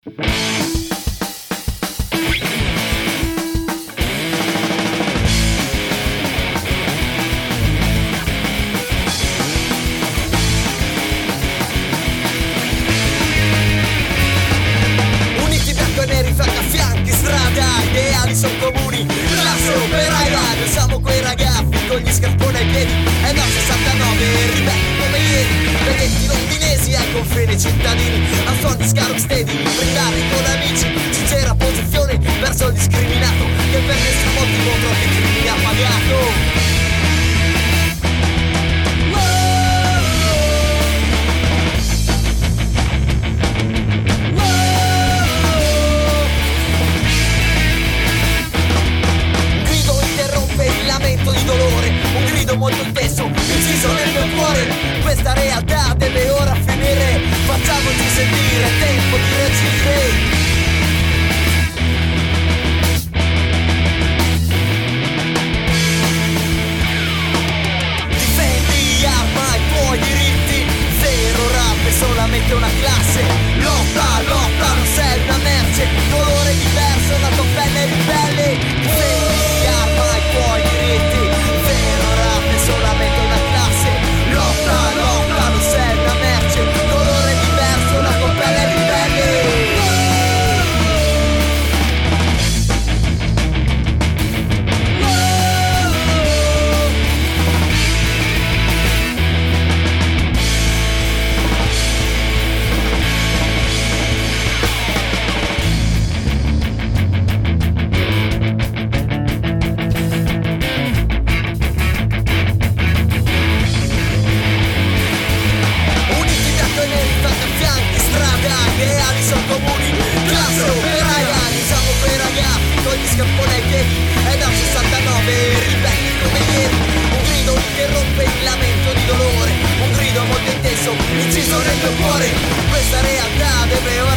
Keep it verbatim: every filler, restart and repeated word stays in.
Uniti bianco e neri, fianco a fianchi, strada, ideali sono comuni, classe operaia, noi siamo quei ragazzi con gli scarponi ai piedi, e dal sessantanove ribelli come ieri, vedetti londinesi ai confini cittadini, a suon di Scarrock Steady, brindare con amici, sincera posizione verso il discriminato, che per nessun motivo troppi crimini ha pagato. Di dolore, un grido molto intenso, inciso nel mio cuore. Questa realtà deve ora finire, facciamoci sentire, è tempo di reagire. Difendi, arma i tuoi diritti, zero rap è solamente una classe. Lotta, lotta, non sei una merce, colore diverso, la tua pelle è ribelle. Difendi, arma i tuoi diritti, zero rap è solamente una classe. Lotta, lotta, non sei una merce, colore diverso, la tua pelle è ribelle. Ideali sono comuni, classe operaia, noi siamo quei ragazzi con gli scarponi ai piedi, e dal sessantanove ribelli come ieri, un grido che rompe il lamento di dolore, un grido molto intenso, inciso nel mio cuore. Questa realtà deve ora